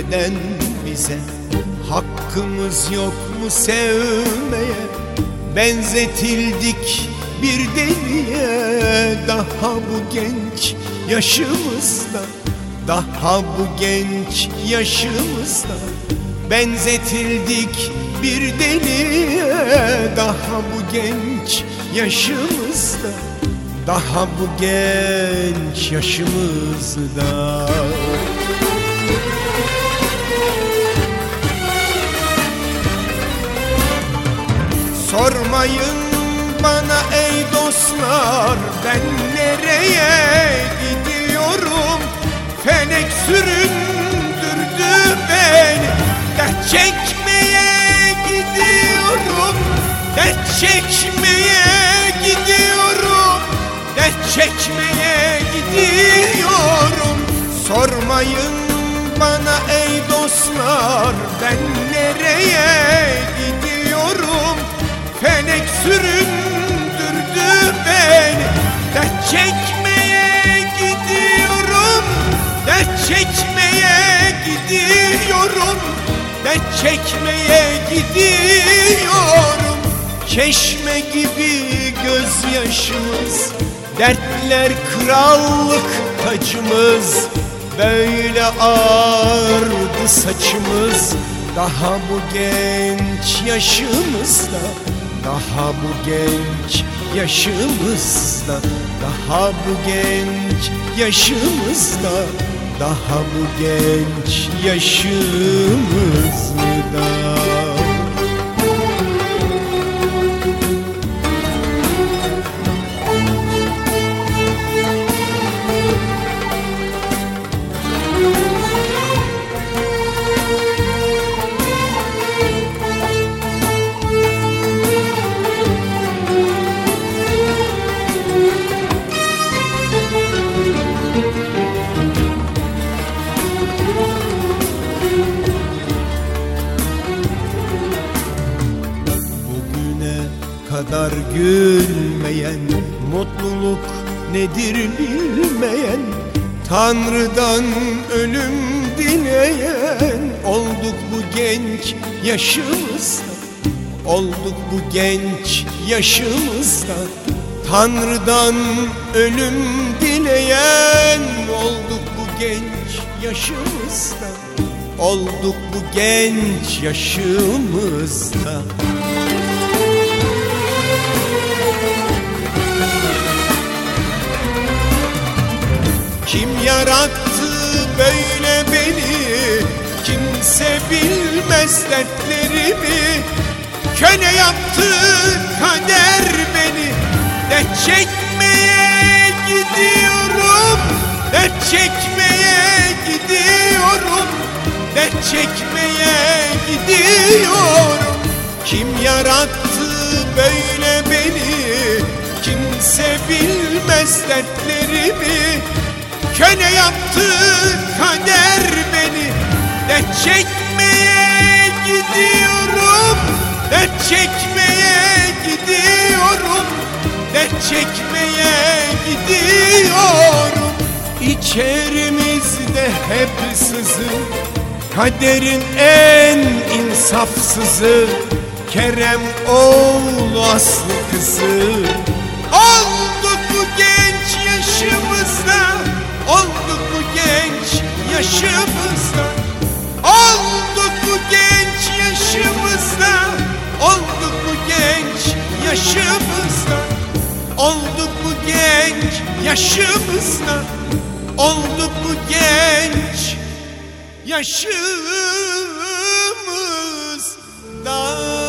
neden bize hakkımız yok mu sevmeye? Benzetildik bir deliye daha bu genç yaşımızda, daha bu genç yaşımızda. Benzetildik bir deliye daha bu genç yaşımızda, daha bu genç yaşımızda. Sormayın bana ey dostlar, ben nereye gidiyorum? Felek süründürdü beni, dert çekmeye gidiyorum. Dert çekmeye gidiyorum, dert çekmeye gidiyorum. Sormayın bana ey dostlar, ben nereye gidiyorum? Felek süründürdü beni, dert çekmeye gidiyorum. Dert çekmeye gidiyorum, dert çekmeye gidiyorum. Çeşme gibi gözyaşımız, dertler krallık tacımız. Böyle ağardı saçımız, daha bu genç yaşımızda, daha bu genç yaşımızda, daha bu genç yaşımızda, daha bu genç yaşımızda. Kadar gülmeyen, mutluluk nedir bilmeyen, Tanrı'dan ölüm dileyen olduk bu genç yaşımızda, olduk bu genç yaşımızda. Tanrı'dan ölüm dileyen olduk bu genç yaşımızda, olduk bu genç yaşımızda. Kim yarattı böyle beni? Kimse bilmez dertlerimi. Köle yaptı kader beni. Dert çekmeye gidiyorum, dert çekmeye gidiyorum, dert çekmeye gidiyorum. Kim yarattı böyle beni? Kimse bilmez dertlerimi. Köle yaptı kader beni. Dert çekmeye gidiyorum, dert çekmeye gidiyorum, dert çekmeye gidiyorum. İçerimizde hep sızı, kaderin en insafsızı, Kerem oğlu Aslı kızı. Olduk bu genç yaşımızda, olduk bu genç yaşımızda, olduk bu genç yaşımızda, olduk bu genç yaşımızda, olduk bu genç yaşımızda, olduk bu genç yaşımızda.